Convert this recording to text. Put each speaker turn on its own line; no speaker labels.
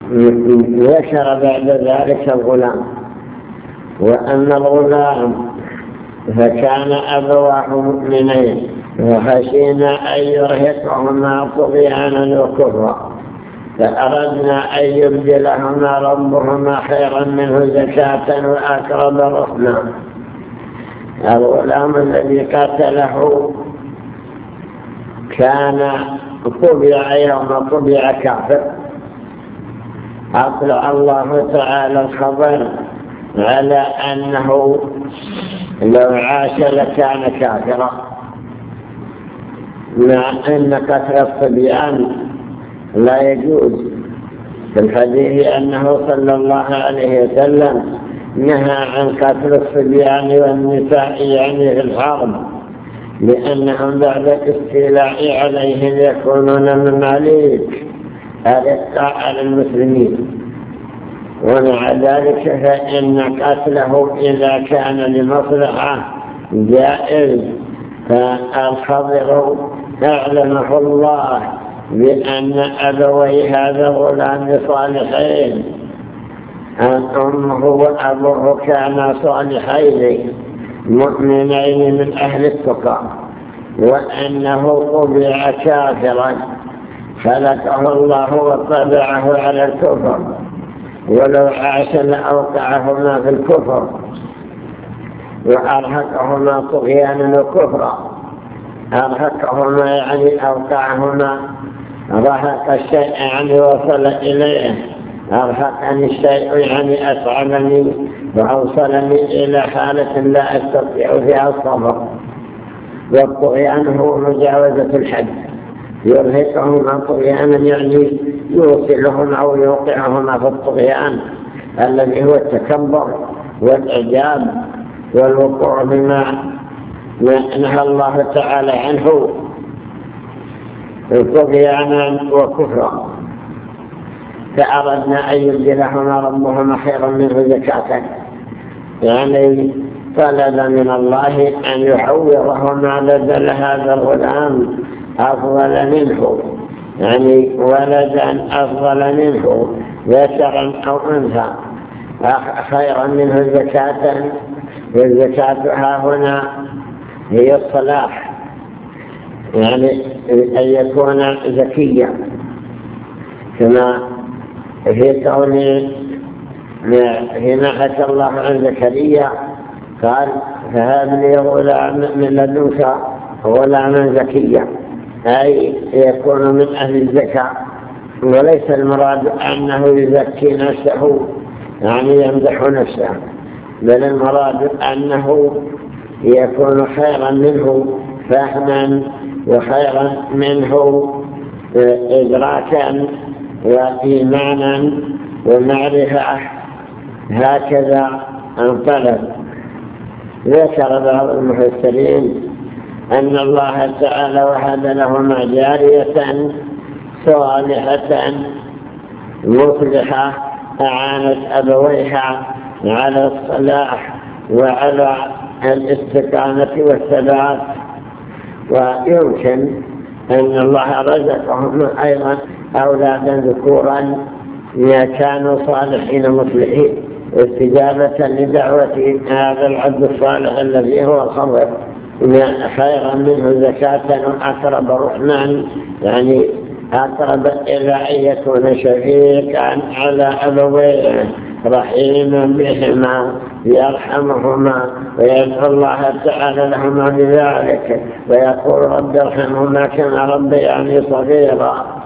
ذكر بعد ذلك الغلام، وأن الغلام فكان أبواه مؤمنين وخشينا أن يرهقهما طغيانا وكفرا، فأردنا أن يبدلهما ربهما خيرا منه زكاة وأقرب رحما. الغلام الذي قتله كان طبع يوم طبع كافر، أطلع الله تعالى الخبر على أنه لو عاش لكان كافرا، مع أن قتل الصبيان لا يجوز. في الحديث أنه صلى الله عليه وسلم نهى عن قتل الصبيان والنساء يعني في الحرب، لأنهم بعد الاستيلاء عليهم يكونون مماليك أرقاء على المسلمين. ومع ذلك فإن قتله إذا كان لمصلحة جائز. فالخضر أعلمه الله بأن أبوي هذا غلام صالحين، أن أمه وأبوه كانا صالحين مؤمنين من أهل التقى، وأنه طبع كافرا خلقه الله وطبعه على الكفر، ولو عاش لأوقعهما في الكفر وأرهقهما طغيانا وكفرا. أرهقهما يعني أوقعهما، رهق الشيء يعني وصل إليه، أرهقني الشيء يعني أصعبني وأوصلني إلى حالة لا أستطيع فيها الصبر. والطغيان هو مجاوزة الحد، يرهقهما طغيانا يعني يوصلهم أو يوقعهما في الطغيان الذي هو التكبر والإعجاب والوقوع بما نهى الله تعالى عنه طغيانا وكفرا. فأردنا أن يبدلهما ربهما خيرا منه زكاة، يعني طلب من الله أن يحوضهما بدل هذا الغلام أفضل منه، يعني ولدا أفضل منه ذكرا أو أنثى خيرا منه زكاة. والزكاة ها هنا هي الصلاح، يعني أن يكون زكيا، كما في قوله حين حكى الله عن زكريا قال فهب لي غلام من لدنك غلاما زكيا، أي يكون من أهل الزكاة. وليس المراد أنه يزكي نفسه يعني يمدح نفسه، بل المراد أنه يكون خيرا منه فهما وخيرا منه إدراكا وإيمانا ومعرفة. هكذا انطلب. ذكر بعض المفسرين أن الله تعالى وهب لهما جارية صالحة مصلحة أعانت أبويها على الصلاح وعلى الاستقامة والثبات. ويمكن أن الله رزقهم أيضا أولادا ذكورا كانوا صالحين مصلحين استجابة لدعوة هذا العبد الصالح الذي هو الخضر، خيرا منه زكاة وأقرب رحمن، يعني أقرب إلى أن يكون شفيقا على أبويه رحيما بهما يرحمهما ويدعو الله تعالى لهما بذلك ويقول رب ارحمهما كما ربياني صغيرا.